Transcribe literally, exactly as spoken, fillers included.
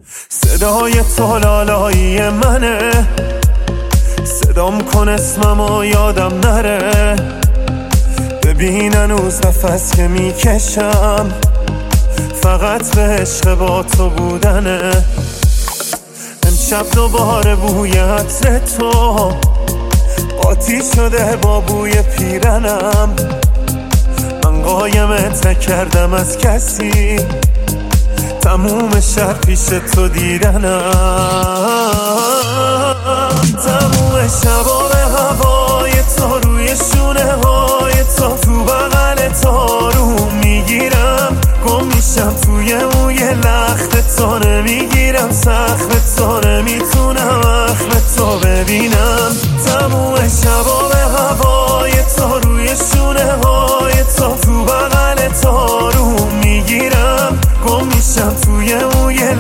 صدای تو لالایی منه، صدام کن اسممو یادم نره. ببین هنوز نفس که میکشم فقط به عشق با تو بودنه. امشب دوباره بوی عطر تو قاطی شده با بوی پیرنم. من قایمت نکردم از کسی، تموم شب پیش تو دیدنم. تموم شبا به هوای تو، روی شونه های تو، تو بغل تو رو میگیرم. گم میشم توی موی لخت تو، نمیگیرم سخت تو، نمیتونم اخم تو ببینم. تموم شبا به هوای تو، روی شونه های تو، تو بغل تو رو میگیرم. گم میشم توی